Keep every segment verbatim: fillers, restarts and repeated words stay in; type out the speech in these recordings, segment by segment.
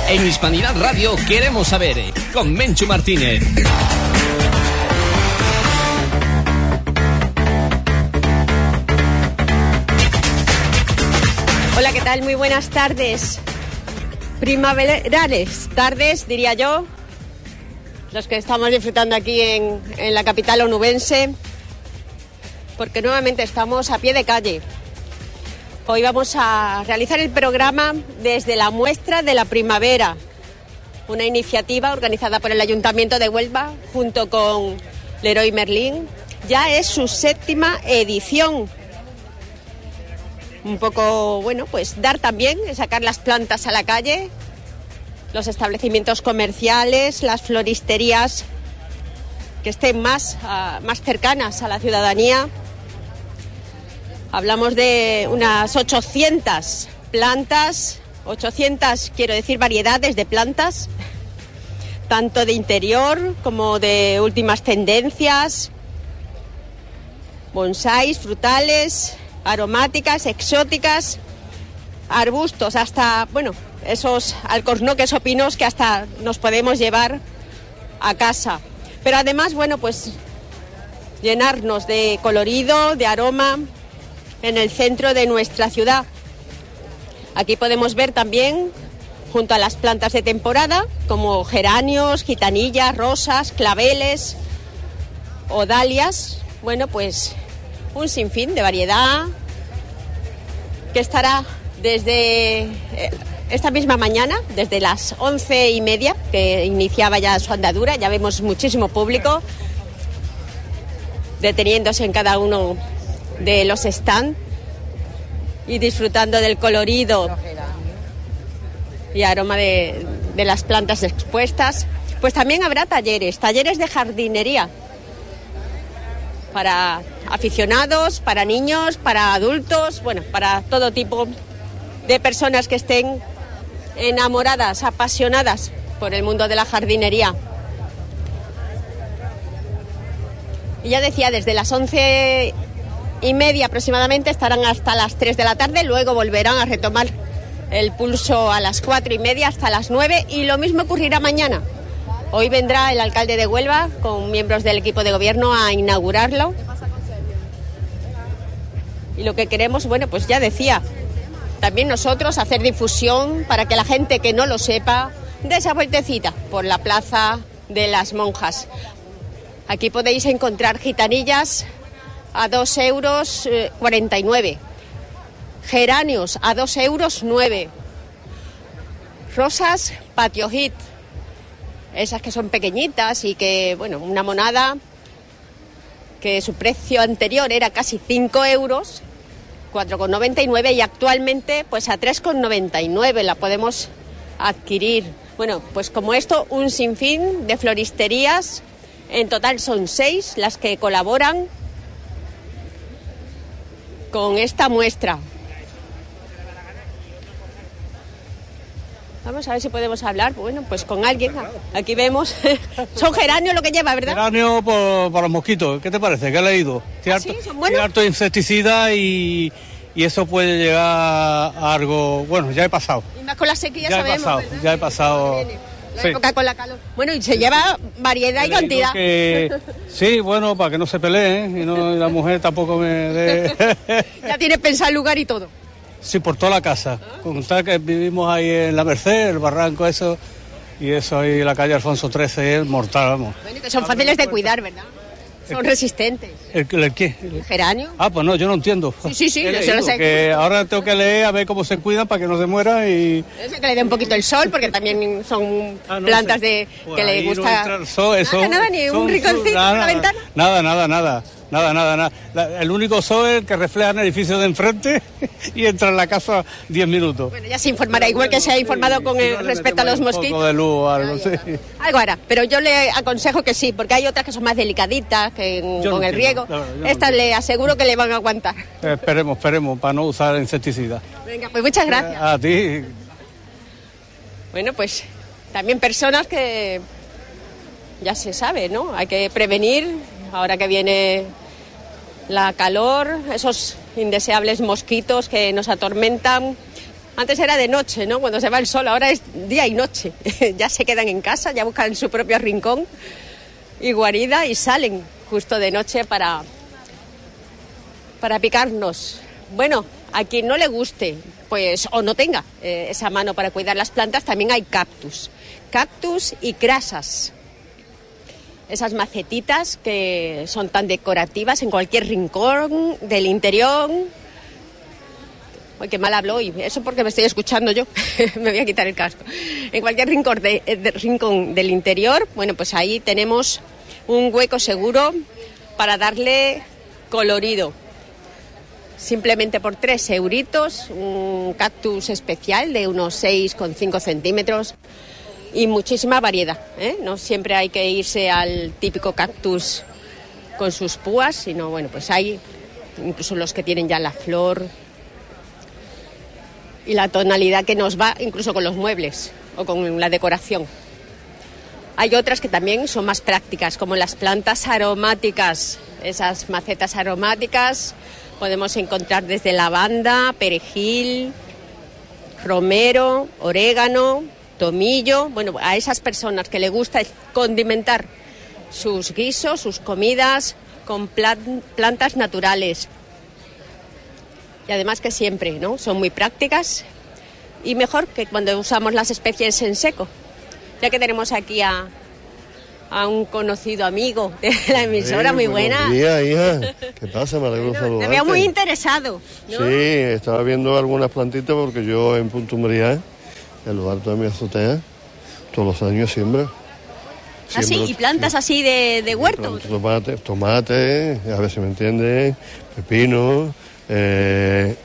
En Hispanidad Radio queremos saber, con Menchu Martínez. Hola, ¿qué tal? Muy buenas tardes. Primaverales, tardes, diría yo, los que estamos disfrutando aquí en, en la capital onubense, porque nuevamente estamos a pie de calle. Hoy vamos a realizar el programa desde la Muestra de la Primavera, una iniciativa organizada por el Ayuntamiento de Huelva junto con Leroy Merlin. Ya es su séptima edición. Un poco, bueno, pues dar también, sacar las plantas a la calle, los establecimientos comerciales, las floristerías que estén más, uh, más cercanas a la ciudadanía. Hablamos de unas ochocientas plantas, ochocientas, quiero decir, variedades de plantas, tanto de interior como de últimas tendencias, bonsáis, frutales, aromáticas, exóticas, arbustos, hasta, bueno, esos alcornoques o pinos que hasta nos podemos llevar a casa. Pero además, bueno, pues llenarnos de colorido, de aroma en el centro de nuestra ciudad. Aquí podemos ver también, junto a las plantas de temporada, como geranios, gitanillas, rosas, claveles o dalias, bueno, pues un sinfín de variedad que estará desde esta misma mañana, desde las once y media, que iniciaba ya su andadura. Ya vemos muchísimo público deteniéndose en cada uno de los stands y disfrutando del colorido y aroma de, de las plantas expuestas. Pues también habrá talleres, talleres de jardinería para aficionados, para niños, para adultos, bueno, para todo tipo de personas que estén enamoradas, apasionadas por el mundo de la jardinería. Y ya decía, desde las once y media aproximadamente estarán hasta las tres de la tarde, luego volverán a retomar el pulso a las cuatro y media hasta las nueve, y lo mismo ocurrirá mañana. Hoy vendrá el alcalde de Huelva con miembros del equipo de gobierno a inaugurarlo. Y lo que queremos, bueno, pues ya decía, también nosotros hacer difusión para que la gente que no lo sepa dé esa vueltecita por la Plaza de las Monjas. Aquí podéis encontrar gitanillas a dos euros cuarenta y nueve, geranios a dos euros nueve, rosas patio hit, esas que son pequeñitas y que, bueno, una monada que su precio anterior era casi cinco euros, cuatro con noventa y nueve, y actualmente pues a tres con noventa y nueve la podemos adquirir. Bueno, pues como esto, un sinfín de floristerías, en total son seis las que colaboran con esta muestra. Vamos a ver si podemos hablar, bueno, pues con alguien. Aquí vemos, son geranios lo que lleva, ¿verdad? Geranios por, por los mosquitos, ¿qué te parece? ¿Qué has leído? Tiene harto, ¿sí? Tiene harto insecticida y, y eso puede llegar a algo, bueno, ya he pasado. Y más con la sequía, ya sabemos, he pasado, ¿verdad? Ya he pasado, la sí. época con la calor. Bueno, y se lleva variedad y cantidad. Que, sí, bueno, para que no se peleen, y, no, y la mujer tampoco me dé... Ya tiene pensado el lugar y todo. Sí, por toda la casa. Con tal que vivimos ahí en la Merced, el barranco, eso, y eso ahí, la calle Alfonso trece, es mortal, vamos. Bueno, que son fáciles de cuidar, ¿verdad? Son el, resistentes. ¿El, el qué? ¿El geranio? Ah, pues no, yo no entiendo. Sí, sí, sí, yo leído, lo sé. Que ahora tengo que leer a ver cómo se cuidan para que no se muera y... Eso, que le dé un poquito el sol, porque también son ah, no plantas sé. de pues que le gusta... No el sol, eso, nada, nada, ni un rinconcito en la ventana. Nada, nada, nada. Nada, nada, nada. La, el único sol es el que refleja en el edificio de enfrente y entra en la casa diez minutos. Bueno, ya se informará, igual que se ha informado sí, con el, si no respecto a los mosquitos. Un poco de luz, algo, ay, sí. ay, algo hará, pero yo le aconsejo que sí, porque hay otras que son más delicaditas, que en, con no el riego. No, Estas no le aseguro que le van a aguantar. Eh, esperemos, esperemos, para no usar insecticida. Venga, pues muchas gracias. A ti. Bueno, pues también personas que ya se sabe, ¿no? Hay que prevenir, ahora que viene la calor, esos indeseables mosquitos que nos atormentan, Antes era de noche, ¿no? Cuando se va el sol, ahora es día y noche. Ya se quedan en casa, ya buscan su propio rincón y guarida y salen justo de noche para, para picarnos. Bueno, a quien no le guste, pues, o no tenga eh, esa mano para cuidar las plantas, también hay cactus. Cactus y crasas. Esas macetitas que son tan decorativas en cualquier rincón del interior. Uy, qué mal hablo hoy, eso porque me estoy escuchando yo, me voy a quitar el casco. En cualquier rincón, de, de, rincón del interior, bueno, pues ahí tenemos un hueco seguro para darle colorido. Simplemente por tres euritos, un cactus especial de unos seis coma cinco centímetros y muchísima variedad, ¿eh? No siempre hay que irse al típico cactus con sus púas, sino, bueno, pues hay incluso los que tienen ya la flor y la tonalidad que nos va incluso con los muebles o con la decoración. Hay otras que también son más prácticas, como las plantas aromáticas. Esas macetas aromáticas podemos encontrar desde lavanda, perejil, romero, orégano, tomillo. Bueno, a esas personas que les gusta condimentar sus guisos, sus comidas con plan- plantas naturales. Y además que siempre, ¿no? Son muy prácticas y mejor que cuando usamos las especies en seco. Ya que tenemos aquí a, a un conocido amigo de la emisora, sí, muy buena. Buenos días, hija. ¿Qué pasa? Me alegro de Bueno, saludarte. te veo muy interesado, ¿no? Sí, estaba viendo algunas plantitas porque yo en Punta Umbría, en lo alto de mi azotea, todos los años siembro. ¿Ah, sí? ¿Y plantas sí, así de, de huerto? Tomate, tomate, a ver si me entiendes, pepino, eh,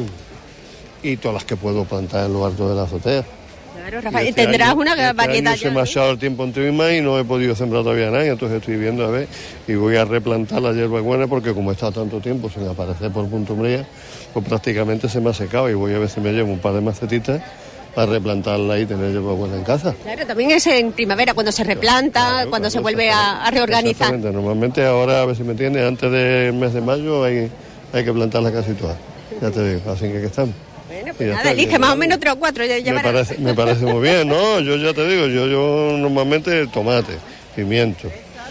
y todas las que puedo plantar en lo alto de la azotea. Claro, Rafael, este tendrás año, una este variedad año ya, se me ha ¿eh? echado el tiempo encima y no he podido sembrar todavía nada, entonces estoy viendo a ver y voy a replantar la hierbabuena porque como he estado tanto tiempo sin aparecer por Punta Umbría, pues prácticamente se me ha secado y voy a ver si me llevo un par de macetitas para replantarla y tener hierbabuena en casa. Claro, también es en primavera cuando se replanta, claro, cuando se vuelve a, a reorganizar. Exactamente, normalmente ahora, a ver si me entiendes, antes del mes de mayo hay, hay que plantarla casi todas, ya te digo, así que aquí estamos. Bueno, pues nada, elige más o menos tres o cuatro, ya, ya me, parece, me parece muy bien, ¿no? Yo ya te digo, yo, yo normalmente tomate, pimiento,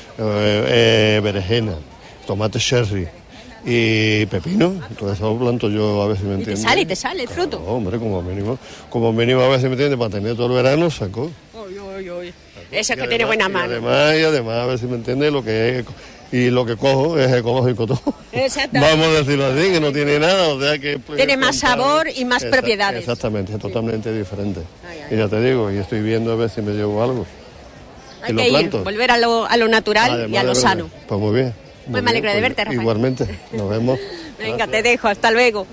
eh, eh, berenjena, tomate cherry y pepino, todo eso lo planto yo a ver si me entiendes. Y te sale, y te sale el fruto. No, hombre, como mínimo, como mínimo a ver si me entiendes, para tener todo el verano saco. Uy, uy, uy. Eso es que tiene buena mano. Y además, y además, a ver si me entiendes, lo que es... Y lo que cojo es ecológico todo. Exacto. Vamos a decirlo así, que no tiene nada, o sea que... Pues, tiene más sabor y más Exact- propiedades. Exactamente, es totalmente sí. diferente. Ay, ay, y ya te digo, y estoy viendo a ver si me llevo algo. Hay que ir, volver a lo, a lo natural Además, y a lo sano. Pues muy bien. Muy pues me alegro bien, de pues, verte, Rafael. Igualmente, nos vemos. Venga, Gracias. Te dejo, hasta luego.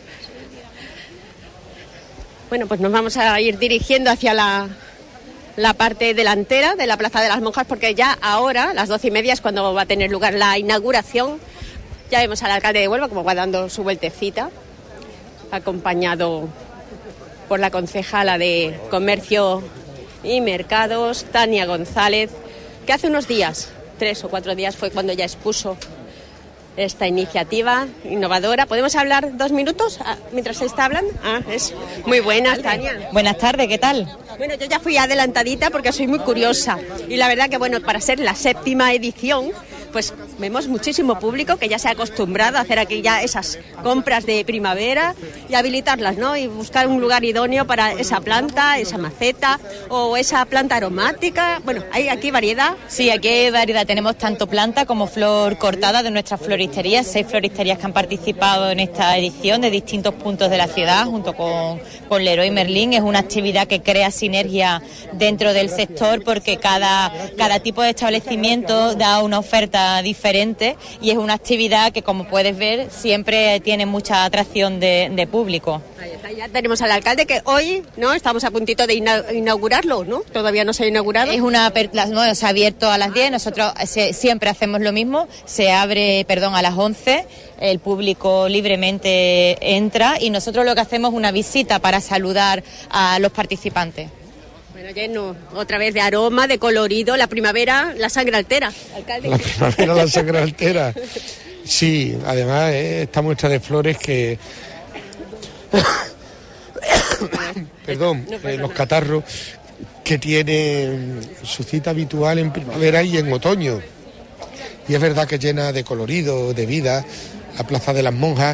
Bueno, pues nos vamos a ir dirigiendo hacia la... la parte delantera de la Plaza de las Monjas, porque ya ahora, a las doce y media, es cuando va a tener lugar la inauguración. Ya vemos al alcalde de Huelva como va dando su vueltecita, acompañado por la concejala de Comercio y Mercados, Tania González, que hace unos días, tres o cuatro días, fue cuando ya expuso esta iniciativa innovadora. ¿Podemos hablar dos minutos mientras se está hablando? Ah, es muy buenas, Tania. Buenas tardes, ¿qué tal? Bueno, yo ya fui adelantadita porque soy muy curiosa y la verdad que, bueno, para ser la séptima edición, pues vemos muchísimo público que ya se ha acostumbrado a hacer aquí ya esas compras de primavera y habilitarlas, ¿no? Y buscar un lugar idóneo para esa planta, esa maceta o esa planta aromática. Bueno, hay aquí variedad. Sí, aquí hay variedad. Tenemos tanto planta como flor cortada de nuestras floristerías, seis floristerías que han participado en esta edición de distintos puntos de la ciudad, junto con, con Leroy Merlin. Es una actividad que crea sinergia dentro del sector porque cada, cada tipo de establecimiento da una oferta diferente y es una actividad que, como puedes ver, siempre tiene mucha atracción de, de público. Ahí está, ya tenemos al alcalde que hoy, ¿no? Estamos a puntito de ina- inaugurarlo, ¿no? Todavía no se ha inaugurado. Es una no, se ha abierto a las diez, nosotros se, siempre hacemos lo mismo, se abre, perdón, a las once, el público libremente entra y nosotros lo que hacemos es una visita para saludar a los participantes. Bueno, lleno otra vez de aroma, de colorido, la primavera, la sangre altera, alcalde. La primavera, la sangre altera. Sí, además eh, esta muestra de flores que perdón, eh, los catarros, que tiene su cita habitual en primavera y en otoño. Y es verdad que llena de colorido, de vida, la Plaza de las Monjas,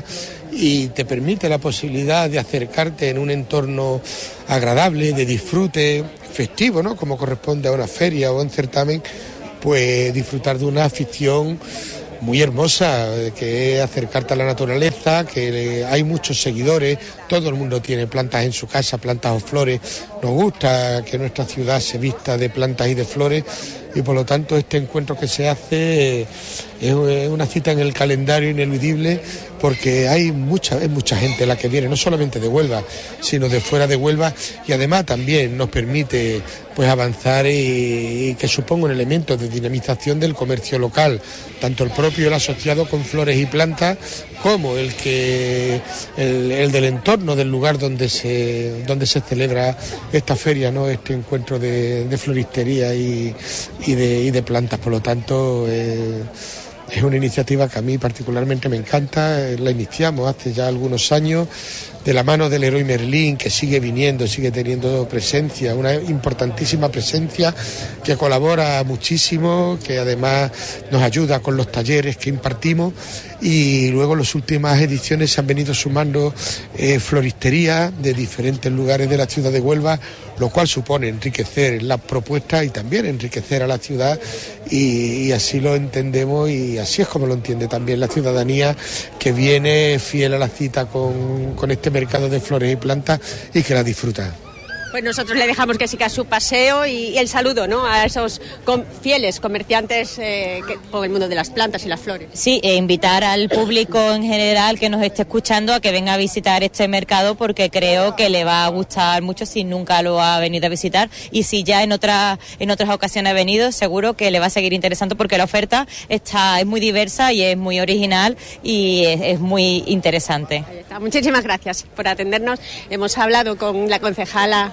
y te permite la posibilidad de acercarte en un entorno agradable, de disfrute festivo, ¿no? Como corresponde a una feria o un certamen, pues disfrutar de una afición muy hermosa, que es acercarte a la naturaleza, que hay muchos seguidores, todo el mundo tiene plantas en su casa, plantas o flores. Nos gusta que nuestra ciudad se vista de plantas y de flores, y por lo tanto este encuentro que se hace es una cita en el calendario ineludible, porque hay mucha, es mucha gente la que viene, no solamente de Huelva, sino de fuera de Huelva, y además también nos permite pues avanzar y, y que suponga un elemento de dinamización del comercio local, tanto el propio, el asociado con flores y plantas, como el que el, el del entorno del lugar donde se donde se celebra esta feria, ¿no? Este encuentro de, de floristería y, y, de, y de plantas. Por lo tanto, eh, es una iniciativa que a mí particularmente me encanta. La iniciamos hace ya algunos años de la mano del Leroy Merlin, que sigue viniendo, sigue teniendo presencia, una importantísima presencia, que colabora muchísimo, que además nos ayuda con los talleres que impartimos, y luego en las últimas ediciones se han venido sumando eh, floristerías de diferentes lugares de la ciudad de Huelva, lo cual supone enriquecer las propuestas y también enriquecer a la ciudad, y, y así lo entendemos, y así es como lo entiende también la ciudadanía, que viene fiel a la cita con, con este mercado de flores y plantas y que la disfruta. Pues nosotros le dejamos que siga su paseo y, y el saludo, ¿no?, a esos com- fieles comerciantes eh, que, con el mundo de las plantas y las flores. Sí, e invitar al público en general que nos esté escuchando a que venga a visitar este mercado, porque creo que le va a gustar mucho si nunca lo ha venido a visitar, y si ya en otras en otras ocasiones ha venido, seguro que le va a seguir interesando, porque la oferta está es muy diversa y es muy original y es, es muy interesante. Ahí está. Muchísimas gracias por atendernos. Hemos hablado con la concejala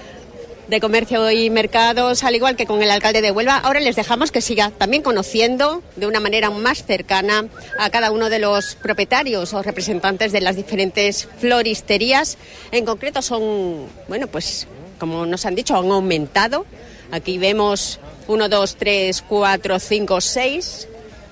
de Comercio y Mercados, al igual que con el alcalde de Huelva. Ahora les dejamos que siga también conociendo de una manera más cercana a cada uno de los propietarios o representantes de las diferentes floristerías. En concreto son, bueno, pues como nos han dicho, han aumentado. Aquí vemos uno, dos, tres, cuatro, cinco, seis.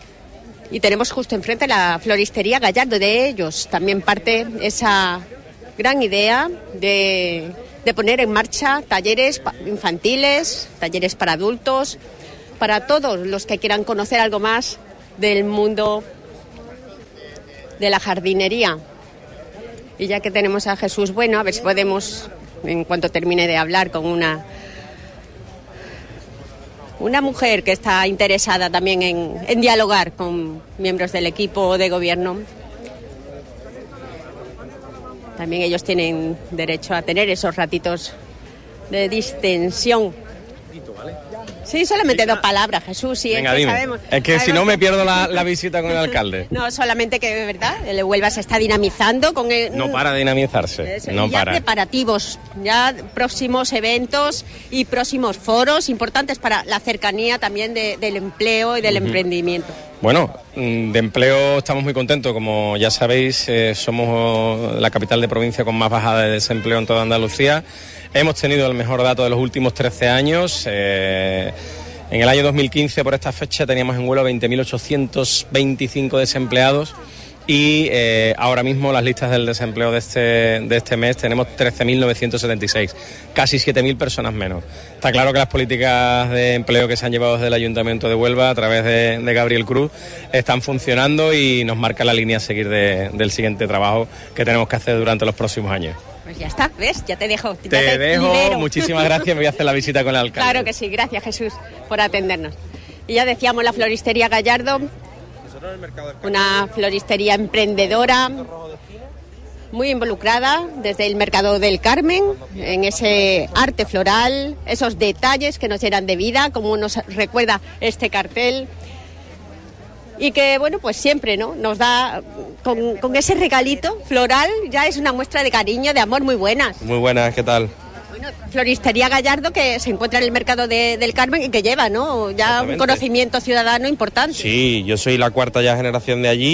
Y tenemos justo enfrente la floristería Gallardo. De ellos también parte esa gran idea de... de poner en marcha talleres infantiles, talleres para adultos, para todos los que quieran conocer algo más del mundo de la jardinería. Y ya que tenemos a Jesús Bueno, a ver si podemos, en cuanto termine de hablar, con una, una mujer que está interesada también en, en dialogar con miembros del equipo de gobierno. También ellos tienen derecho a tener esos ratitos de distensión. Sí, solamente dos palabras, Jesús. Sí, Venga, es que dime. sabemos, es que sabemos si no me que... pierdo la, la visita con el alcalde. No, solamente que, ¿verdad? El Huelva se está dinamizando con el... No para de dinamizarse, Eso, no ya para. preparativos, ya próximos eventos y próximos foros importantes para la cercanía también de, del empleo y del uh-huh. emprendimiento. Bueno, de empleo estamos muy contentos. Como ya sabéis, eh, somos la capital de provincia con más bajada de desempleo en toda Andalucía. Hemos tenido el mejor dato de los últimos trece años. Eh, en el año dos mil quince, por esta fecha, teníamos en Huelva veinte mil ochocientos veinticinco desempleados. Y eh, ahora mismo las listas del desempleo de este, de este mes tenemos trece mil novecientos setenta y seis, casi siete mil personas menos. Está claro que las políticas de empleo que se han llevado desde el Ayuntamiento de Huelva a través de, de Gabriel Cruz están funcionando y nos marca la línea a seguir de, del siguiente trabajo que tenemos que hacer durante los próximos años. Pues ya está, ¿ves? Ya te dejo. Te, te dejo, libero. Muchísimas gracias, me voy a hacer la visita con el alcalde. Claro que sí, gracias Jesús por atendernos. Y ya decíamos la floristería Gallardo, una floristería emprendedora, muy involucrada desde el Mercado del Carmen, en ese arte floral, esos detalles que nos llenan de vida, como nos recuerda este cartel. Y que, bueno, pues siempre, ¿no?, nos da, con, con ese regalito floral, ya es una muestra de cariño, de amor muy buenas. Muy buenas, ¿qué tal? Bueno, Floristería Gallardo, que se encuentra en el Mercado de, del Carmen y que lleva, ¿no?, ya un conocimiento ciudadano importante. Sí, yo soy la cuarta ya generación de allí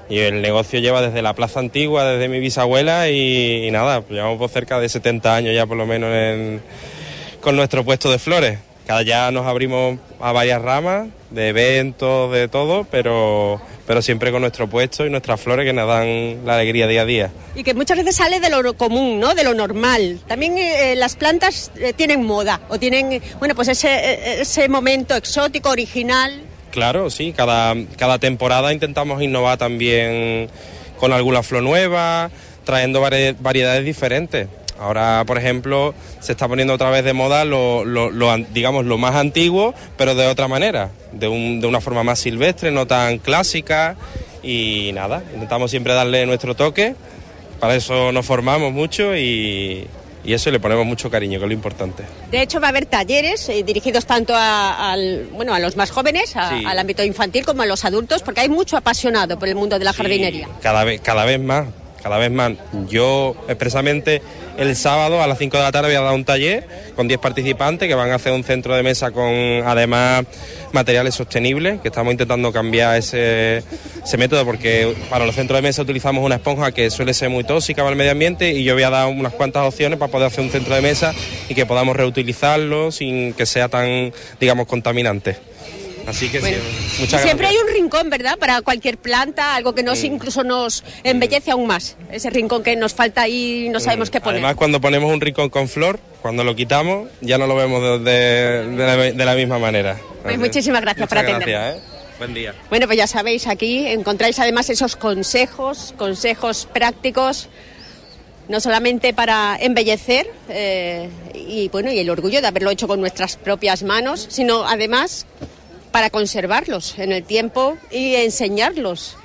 Y el negocio lleva desde la Plaza Antigua, desde mi bisabuela y, y nada, pues llevamos por cerca de setenta años ya por lo menos en, con nuestro puesto de flores. Cada día nos abrimos a varias ramas, de eventos, de todo, pero, pero siempre con nuestro puesto y nuestras flores que nos dan la alegría día a día. Y que muchas veces sale de lo común, ¿no? De lo normal. También eh, las plantas eh, tienen moda o tienen, bueno, pues ese, ese momento exótico, original. Claro, sí, cada, cada temporada intentamos innovar también con alguna flor nueva, trayendo vari, variedades diferentes. Ahora, por ejemplo, se está poniendo otra vez de moda lo, lo, lo, digamos, lo más antiguo, pero de otra manera, de, un, de una forma más silvestre, no tan clásica. Y nada, intentamos siempre darle nuestro toque, para eso nos formamos mucho y, y eso le ponemos mucho cariño, que es lo importante. De hecho, va a haber talleres eh, dirigidos tanto a, al, bueno, a los más jóvenes, a, sí. al ámbito infantil, como a los adultos, porque hay mucho apasionado por el mundo de la sí, jardinería. Cada vez, cada vez más. Cada vez más. Yo expresamente el sábado a las cinco de la tarde voy a dar un taller con diez participantes que van a hacer un centro de mesa con además materiales sostenibles, que estamos intentando cambiar ese, ese método porque para los centros de mesa utilizamos una esponja que suele ser muy tóxica para el medio ambiente y yo voy a dar unas cuantas opciones para poder hacer un centro de mesa y que podamos reutilizarlo sin que sea tan, digamos, contaminante. Así que bueno, sí, muchas siempre gracias. Hay un rincón, ¿verdad? Para cualquier planta, algo que nos mm. incluso nos embellece mm. aún más. Ese rincón que nos falta ahí, no sabemos mm. qué poner. Además, cuando ponemos un rincón con flor, cuando lo quitamos, ya no lo vemos de, de, de, la, de la misma manera. Pues muchísimas gracias por atendernos. Gracias, ¿eh? Buen día. Bueno, pues ya sabéis, aquí encontráis además esos consejos, consejos prácticos, no solamente para embellecer eh, y bueno y el orgullo de haberlo hecho con nuestras propias manos, sino además para conservarlos en el tiempo y enseñarlos,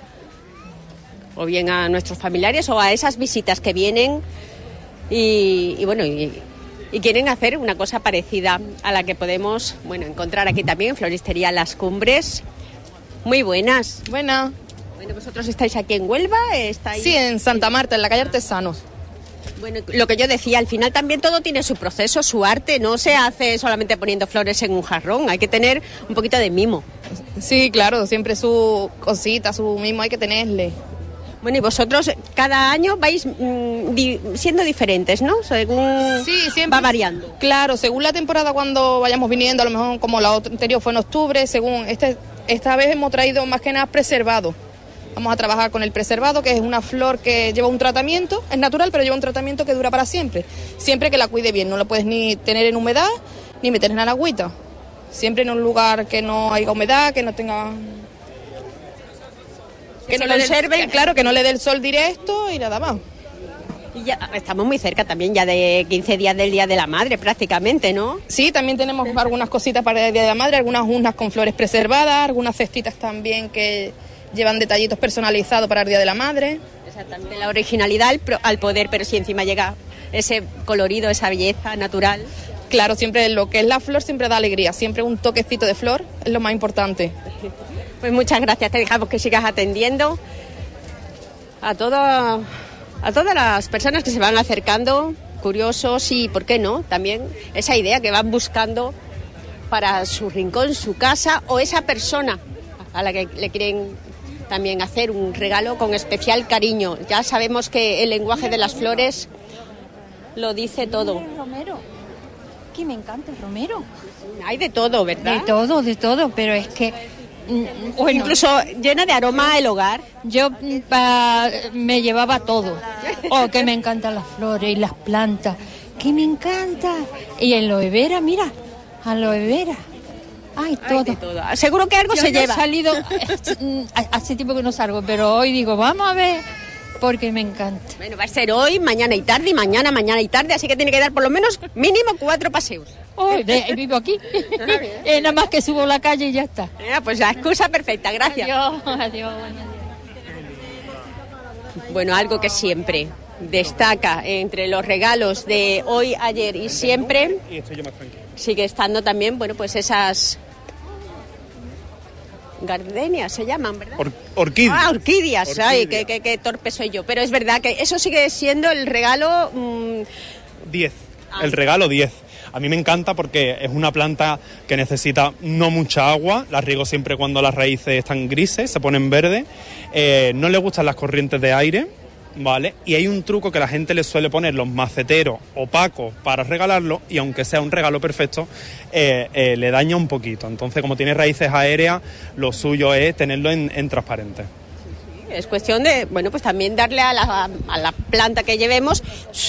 o bien a nuestros familiares o a esas visitas que vienen y, y bueno, y, y quieren hacer una cosa parecida a la que podemos, bueno, encontrar aquí también en Floristería Las Cumbres. Muy buenas. Buenas. Bueno, ¿vosotros estáis aquí en Huelva? ¿Estáis... Sí, en Santa Marta, en la calle Artesanos. Bueno, lo que yo decía, al final también todo tiene su proceso, su arte, no se hace solamente poniendo flores en un jarrón, hay que tener un poquito de mimo. Sí, claro, siempre su cosita, su mimo hay que tenerle. Bueno, y vosotros cada año vais mmm, di- siendo diferentes, ¿no? Según sí, siempre va variando. Claro, según la temporada cuando vayamos viniendo, a lo mejor como la otra anterior fue en octubre, según este, esta vez hemos traído más que nada preservado. Vamos a trabajar con el preservado, que es una flor que lleva un tratamiento, es natural, pero lleva un tratamiento que dura para siempre. Siempre que la cuide bien, no la puedes ni tener en humedad, ni meter en el agüita. Siempre en un lugar que no haya humedad, que no tenga... Que, que no le conserve, claro, que no le dé el sol directo y nada más. Y ya estamos muy cerca también ya de quince días del Día de la Madre prácticamente, ¿no? Sí, también tenemos algunas cositas para el Día de la Madre, algunas unas con flores preservadas, algunas cestitas también que llevan detallitos personalizados para el Día de la Madre. Exactamente, la originalidad al, pro, al poder, pero si encima llega ese colorido, esa belleza natural. Claro, siempre lo que es la flor siempre da alegría, siempre un toquecito de flor es lo más importante. Pues muchas gracias, te dejamos que sigas atendiendo a toda, a todas las personas que se van acercando, curiosos y, ¿por qué no?, también esa idea que van buscando para su rincón, su casa o esa persona a la que le quieren también hacer un regalo con especial cariño. Ya sabemos que el lenguaje de las flores lo dice todo. El romero, que me encanta el romero. Hay de todo, ¿verdad? De todo, de todo, pero es que... Bueno, incluso llena de aroma el hogar. Yo pa, me llevaba todo. Oh, que me encantan las flores y las plantas. Que me encanta. Y en aloe vera, mira, aloe vera. Ay, todo. Ay, de todo. Seguro que algo yo se no lleva. He salido, hace tiempo que no salgo, pero hoy digo, vamos a ver, porque me encanta. Bueno, va a ser hoy, mañana y tarde, y mañana, mañana y tarde, así que tiene que dar por lo menos mínimo cuatro paseos. Oh, de, vivo aquí. eh, nada más que subo la calle y ya está. Eh, pues la excusa perfecta, gracias. Adiós, adiós. Bueno, algo que siempre destaca entre los regalos de hoy, ayer y siempre, sigue estando también, bueno, pues esas gardenias se llaman, ¿verdad? Or- orquídeas. Ah, orquídeas, orquídeas. Ay, qué, qué, qué torpe soy yo. Pero es verdad que eso sigue siendo el regalo... diez, mmm... el regalo diez. A mí me encanta porque es una planta que necesita no mucha agua, la riego siempre cuando las raíces están grises, se ponen verdes, eh, no le gustan las corrientes de aire, ¿vale? Y hay un truco que la gente le suele poner los maceteros opacos para regalarlo, y aunque sea un regalo perfecto, eh, eh, le daña un poquito. Entonces, como tiene raíces aéreas, lo suyo es tenerlo en, en transparente. Es cuestión de, bueno, pues también darle a la, a la planta que llevemos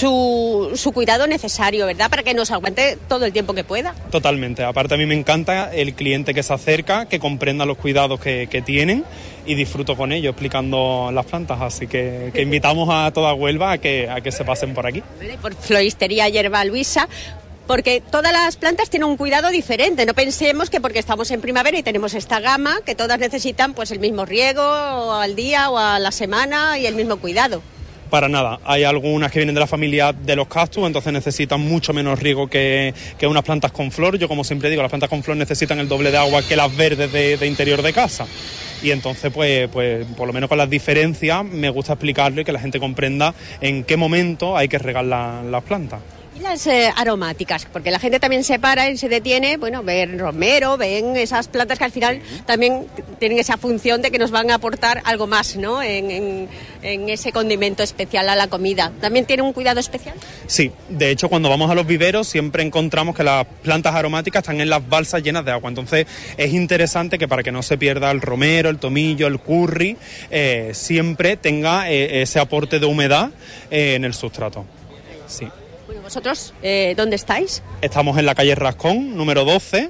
su, su cuidado necesario, ¿verdad? Para que nos aguante todo el tiempo que pueda. Totalmente. Aparte, a mí me encanta el cliente que se acerca, que comprenda los cuidados que, que tienen, y disfruto con ellos explicando las plantas. Así que, que invitamos a toda Huelva a que, a que se pasen por aquí. Por Floristería Yerba Luisa, porque todas las plantas tienen un cuidado diferente. No pensemos que porque estamos en primavera y tenemos esta gama, que todas necesitan pues el mismo riego al día o a la semana y el mismo cuidado. Para nada. Hay algunas que vienen de la familia de los cactus, entonces necesitan mucho menos riego que, que unas plantas con flor. Yo, como siempre digo, las plantas con flor necesitan el doble de agua que las verdes de, de interior de casa. Y entonces, pues, pues, por lo menos con las diferencias, me gusta explicarlo y que la gente comprenda en qué momento hay que regar la, las plantas. Y las eh, aromáticas, porque la gente también se para y se detiene, bueno, ven romero, ven esas plantas que al final también tienen esa función de que nos van a aportar algo más, ¿no? En, en, en ese condimento especial a la comida. ¿También tiene un cuidado especial? Sí, de hecho, cuando vamos a los viveros siempre encontramos que las plantas aromáticas están en las balsas llenas de agua. Entonces es interesante que, para que no se pierda el romero, el tomillo, el curry, eh, siempre tenga eh, ese aporte de humedad eh, en el sustrato. Sí. ¿Vosotros eh, dónde estáis? Estamos en la calle Rascón, número doce,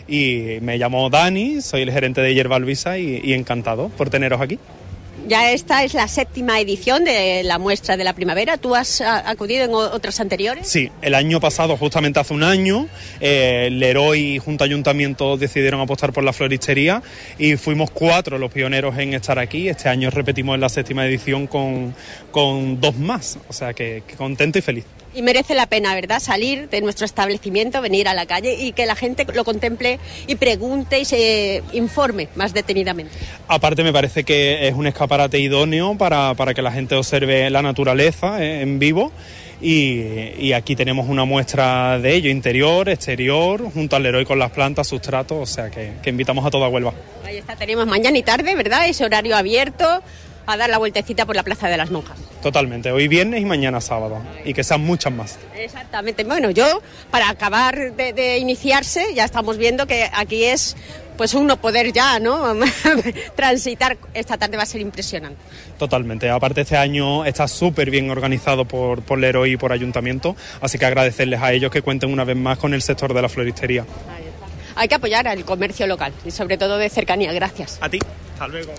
y me llamo Dani, soy el gerente de Yerba Luisa y, y encantado por teneros aquí. Ya esta es la séptima edición de la muestra de la primavera. ¿Tú has a, acudido en otras anteriores? Sí, el año pasado, justamente hace un año, eh, Leroy y Junta Ayuntamiento decidieron apostar por la floristería y fuimos cuatro los pioneros en estar aquí. Este año repetimos en la séptima edición con, con dos más, o sea que, que contento y feliz. Y merece la pena, ¿verdad?, salir de nuestro establecimiento, venir a la calle y que la gente lo contemple y pregunte y se informe más detenidamente. Aparte, me parece que es un escaparate idóneo para, para que la gente observe la naturaleza eh, en vivo. Y, y aquí tenemos una muestra de ello, interior, exterior, junto al Leroy con las plantas, sustratos, o sea que, que invitamos a toda Huelva. Ahí está, tenemos mañana y tarde, ¿verdad?, ese horario abierto, a dar la vueltecita por la Plaza de las Monjas. Totalmente, hoy viernes y mañana sábado, y que sean muchas más. Exactamente, bueno, yo, para acabar de, de iniciarse, ya estamos viendo que aquí es, pues uno poder ya, ¿no?, transitar. Esta tarde va a ser impresionante. Totalmente, aparte este año está súper bien organizado por, por Leroy y por Ayuntamiento, así que agradecerles a ellos que cuenten una vez más con el sector de la floristería. Hay que apoyar al comercio local y sobre todo de cercanía. Gracias. A ti, hasta luego.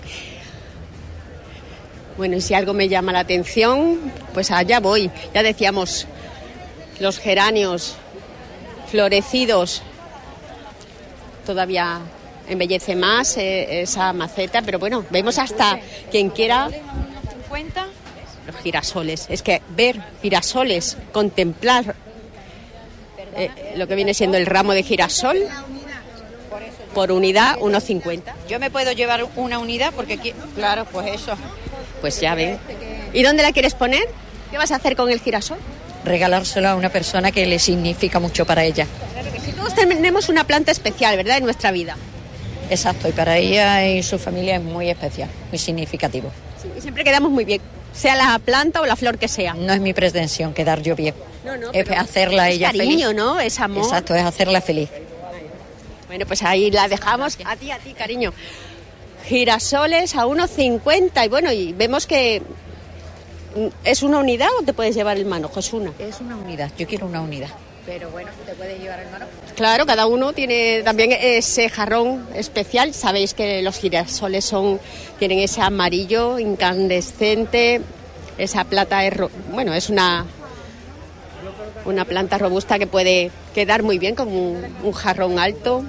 Bueno, y si algo me llama la atención, pues allá voy. Ya decíamos, los geranios florecidos todavía embellece más eh, esa maceta, pero bueno, vemos hasta quien quiera los girasoles. Es que ver girasoles, contemplar eh, lo que viene siendo el ramo de girasol por unidad, uno cincuenta. Yo me puedo llevar una unidad porque, claro, pues eso. Pues ya ven. ¿Y dónde la quieres poner? ¿Qué vas a hacer con el girasol? Regalárselo a una persona que le significa mucho para ella. Claro que sí. Todos tenemos una planta especial, ¿verdad?, en nuestra vida. Exacto, y para ella y su familia es muy especial, muy significativo. Sí, y siempre quedamos muy bien, sea la planta o la flor que sea. No es mi pretensión quedar yo bien. No, no, es hacerla a ella cariño, feliz. Cariño, ¿no? Es amor. Exacto, es hacerla feliz. Bueno, pues ahí la dejamos. A ti, a ti, cariño. Girasoles a uno cincuenta y bueno, y vemos que ¿es una unidad o te puedes llevar el manojo? Es una. Es una unidad, yo quiero una unidad. Pero bueno, ¿te puedes llevar el manojo? Claro, cada uno tiene también ese jarrón especial. Sabéis que los girasoles son, tienen ese amarillo incandescente, esa plata es, bueno, es una, una planta robusta que puede quedar muy bien como un, un jarrón alto.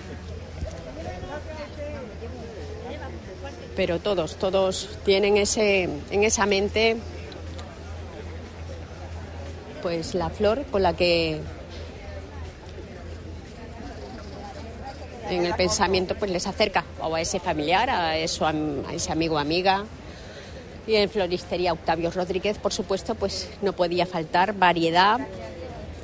Pero todos, todos tienen ese, en esa mente, pues la flor con la que en el pensamiento pues les acerca o a ese familiar, a, eso, a ese amigo o amiga. Y en Floristería Octavio Rodríguez, por supuesto, pues no podía faltar variedad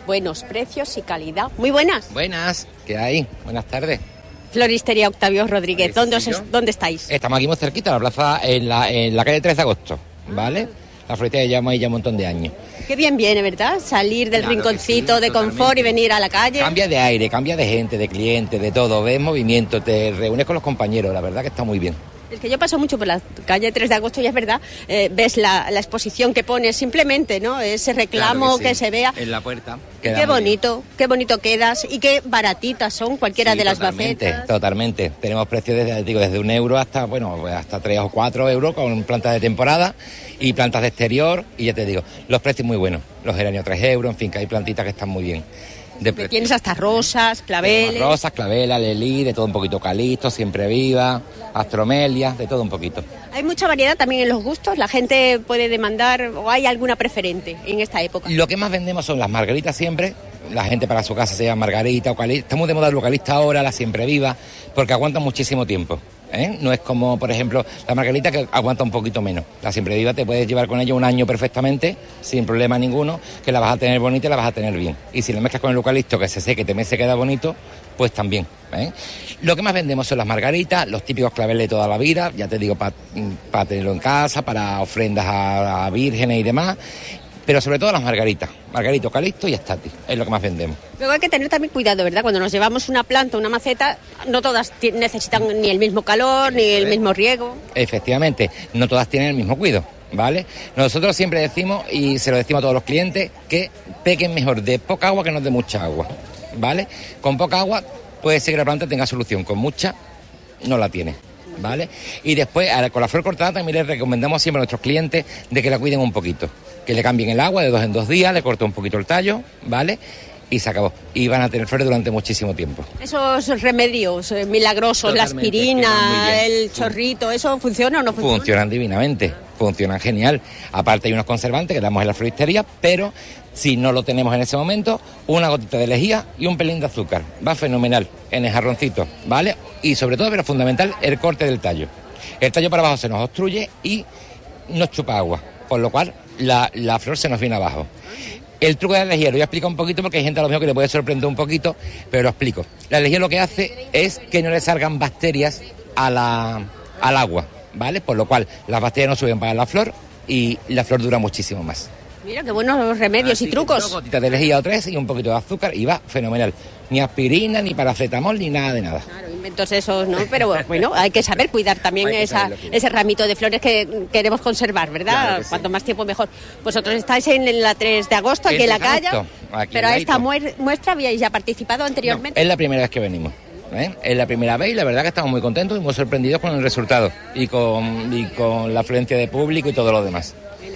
buenos precios y calidad. Muy buenas. Buenas, ¿qué hay? Buenas tardes. Floristería Octavio Rodríguez, ¿dónde, os, ¿dónde estáis? Estamos aquí muy cerquita, en la plaza, en la, en la calle tres de agosto, ¿vale? La floristería llevamos ahí ya un montón de años. Qué bien viene, ¿verdad? Salir del claro rinconcito sí, de totalmente. confort y venir a la calle. Cambia de aire, cambia de gente, de clientes, de todo, ves movimiento, te reúnes con los compañeros, la verdad que está muy bien. Es que yo paso mucho por la calle tres de agosto y es verdad, eh, ves la, la exposición que pones simplemente, ¿no? Ese reclamo Claro que, sí. que se vea. En la puerta. Qué bonito, bien. Qué bonito quedas y qué baratitas son cualquiera sí, de las totalmente, macetas. Totalmente, tenemos precios desde, digo, desde un euro hasta, bueno, hasta tres o cuatro euros con plantas de temporada y plantas de exterior y ya te digo, los precios muy buenos, los geranios tres euros, en fin, que hay plantitas que están muy bien. De tienes hasta rosas, claveles. Rosas, clavelas, lelí, de todo un poquito, calisto, siempre viva, astromelias, de todo un poquito. Hay mucha variedad también en los gustos, la gente puede demandar o hay alguna preferente en esta época. Lo que más vendemos son las margaritas siempre, la gente para su casa se llama margarita o calista, estamos de moda el localista ahora, la siempre viva, porque aguantan muchísimo tiempo. ¿Eh? No es como, por ejemplo, la margarita que aguanta un poquito menos. La siempre viva te puedes llevar con ella un año perfectamente, sin problema ninguno, que la vas a tener bonita y la vas a tener bien. Y si la mezclas con el eucalipto, que se seque, también se queda bonito, pues también. ¿eh? Lo que más vendemos son las margaritas, los típicos claveles de toda la vida, ya te digo, para pa tenerlo en casa, para ofrendas a, a vírgenes y demás. Pero sobre todo las margaritas, margarito, eucalipto y estátil, es lo que más vendemos. Luego hay que tener también cuidado, ¿verdad? Cuando nos llevamos una planta, una maceta, no todas necesitan ni el mismo calor, ni el mismo riego. Efectivamente, no todas tienen el mismo cuidado, ¿vale? Nosotros siempre decimos, y se lo decimos a todos los clientes, que pequen mejor de poca agua que no de mucha agua, ¿vale? Con poca agua puede ser que la planta tenga solución, con mucha no la tiene. ¿Vale? Y después, con la flor cortada también les recomendamos siempre a nuestros clientes de que la cuiden un poquito, que le cambien el agua de dos en dos días, le corten un poquito el tallo, ¿vale? Y se acabó. Y van a tener flores durante muchísimo tiempo. Esos remedios eh, milagrosos, totalmente, la aspirina, el chorrito, ¿eso funciona o no funciona? Funcionan divinamente, funcionan genial. Aparte hay unos conservantes que damos en la floristería, pero si no lo tenemos en ese momento, una gotita de lejía y un pelín de azúcar. Va fenomenal en el jarroncito, ¿vale? Y sobre todo, pero fundamental, el corte del tallo. El tallo para abajo se nos obstruye y nos chupa agua, por lo cual la, la flor se nos viene abajo. El truco de la lejía lo voy a explicar un poquito porque hay gente a lo mejor que le puede sorprender un poquito, pero lo explico. La lejía lo que hace es que no le salgan bacterias a la, al agua, ¿vale? Por lo cual las bacterias no suben para la flor y la flor dura muchísimo más. Mira, qué buenos remedios Así, y trucos. Dos gotitas de lejía o tres y un poquito de azúcar y va fenomenal. Ni aspirina, ni paracetamol, ni nada de nada. Claro, inventos esos, ¿no? Pero bueno, hay que saber cuidar también esa, ese ramito de flores que queremos conservar, ¿verdad? Claro sí. Cuanto más tiempo mejor. Vosotros estáis en la tres de agosto, aquí en la calle, pero a esta muestra habíais ya participado anteriormente. No, es la primera vez que venimos. ¿Eh? Es la primera vez y la verdad que estamos muy contentos y muy sorprendidos con el resultado y con, y con la afluencia de público y todo lo demás.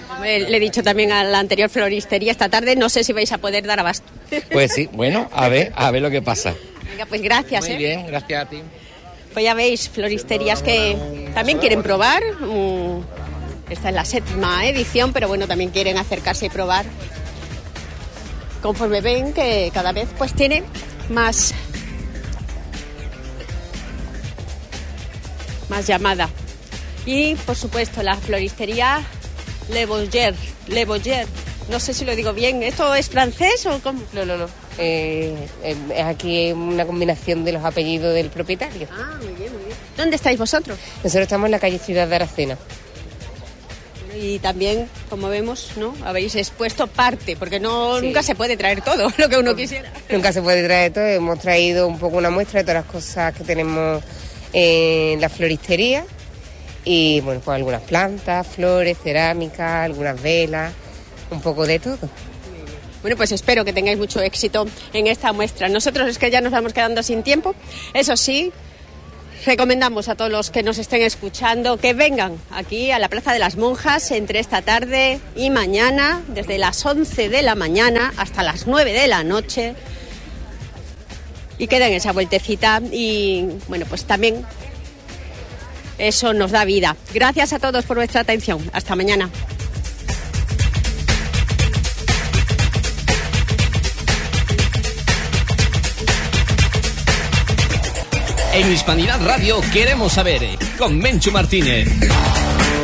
Le he dicho también a la anterior floristería esta tarde, no sé si vais a poder dar abasto. Pues sí, bueno, a ver, a ver lo que pasa. Venga, pues gracias. Muy ¿eh? bien, gracias a ti. Pues ya veis, floristerías que también quieren probar. Esta es la séptima edición, pero bueno, también quieren acercarse y probar. Conforme ven que cada vez pues tiene más, más llamada. Y por supuesto la floristería Le Boyer, Le Boyer, no sé si lo digo bien, ¿esto es francés o cómo? No, no, no, eh, es aquí una combinación de los apellidos del propietario. Ah, muy bien, muy bien. ¿Dónde estáis vosotros? Nosotros estamos en la calle Ciudad de Aracena. Y también, como vemos, ¿no? Habéis expuesto parte, porque no sí. nunca se puede traer todo lo que uno quisiera. Nunca se puede traer todo, hemos traído un poco una muestra de todas las cosas que tenemos en la floristería. Y bueno, pues algunas plantas, flores, cerámica, algunas velas, un poco de todo. Bueno, pues espero que tengáis mucho éxito en esta muestra. Nosotros es que ya nos vamos quedando sin tiempo. Eso sí, recomendamos a todos los que nos estén escuchando que vengan aquí a la Plaza de las Monjas entre esta tarde y mañana, desde las once de la mañana hasta las nueve de la noche. Y que den esa vueltecita y, bueno, pues también eso nos da vida. Gracias a todos por vuestra atención. Hasta mañana. En Hispanidad Radio queremos saber, con Menchu Martínez.